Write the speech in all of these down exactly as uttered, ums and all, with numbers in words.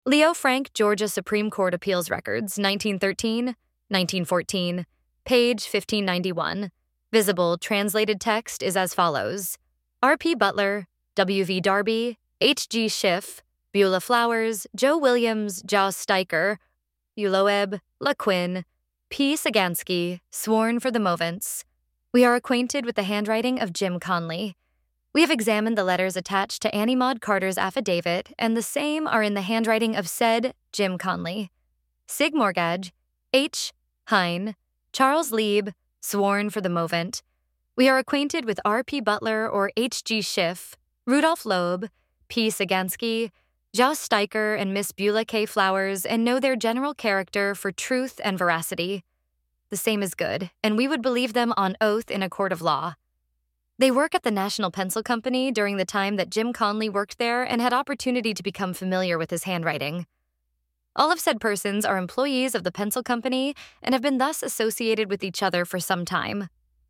Leo Frank, Georgia Supreme Court Appeals Records, nineteen thirteen, nineteen fourteen, page fifteen ninety-one. Visible translated text is as follows. R P Butler, W V Darby, H G Schiff, Beulah Flowers, Joe Williams, Joss Steicher, Uloeb, LaQuinn, P. Sagansky, sworn for the movants. We are acquainted with the handwriting of Jim Conley. We have examined the letters attached to Annie Maud Carter's affidavit, and the same are in the handwriting of said Jim Conley. Sig Morgage, H. Hine, Charles Lieb, sworn for the movant. We are acquainted with R P Butler or H G Schiff, Rudolph Loeb, P. Sagansky, Joss Steicher, and Miss Beulah K. Flowers, and know their general character for truth and veracity. The same is good, and we would believe them on oath in a court of law. They work at the National Pencil Company during the time that Jim Conley worked there and had opportunity to become familiar with his handwriting. All of said persons are employees of the Pencil Company and have been thus associated with each other for some time.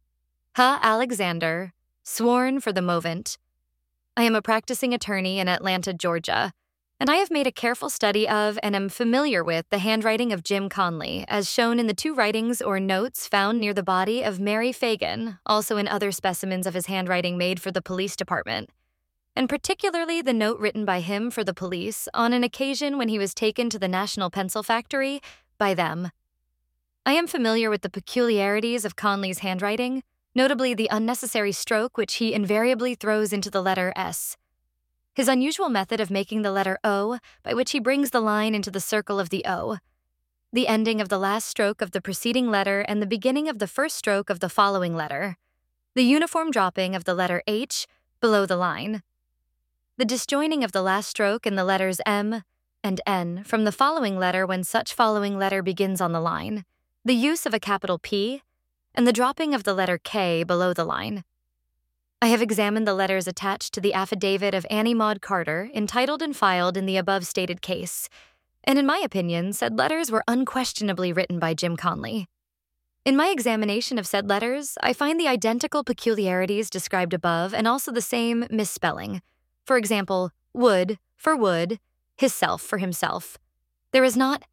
Ha Alexander, sworn for the movant. I am a practicing attorney in Atlanta, Georgia, and I have made a careful study of and am familiar with the handwriting of Jim Conley, as shown in the two writings or notes found near the body of Mary Fagan, also in other specimens of his handwriting made for the police department, and particularly the note written by him for the police on an occasion when he was taken to the National Pencil Factory by them. I am familiar with the peculiarities of Conley's handwriting, notably the unnecessary stroke which he invariably throws into the letter S. His unusual method of making the letter O, by which he brings the line into the circle of the O, the ending of the last stroke of the preceding letter and the beginning of the first stroke of the following letter, the uniform dropping of the letter H below the line, the disjoining of the last stroke in the letters M and N from the following letter when such following letter begins on the line, the use of a capital P, and the dropping of the letter K below the line. I have examined the letters attached to the affidavit of Annie Maud Carter, entitled and filed in the above stated case, and in my opinion, said letters were unquestionably written by Jim Conley. In my examination of said letters, I find the identical peculiarities described above and also the same misspelling. For example, would for would, hisself for himself. There is not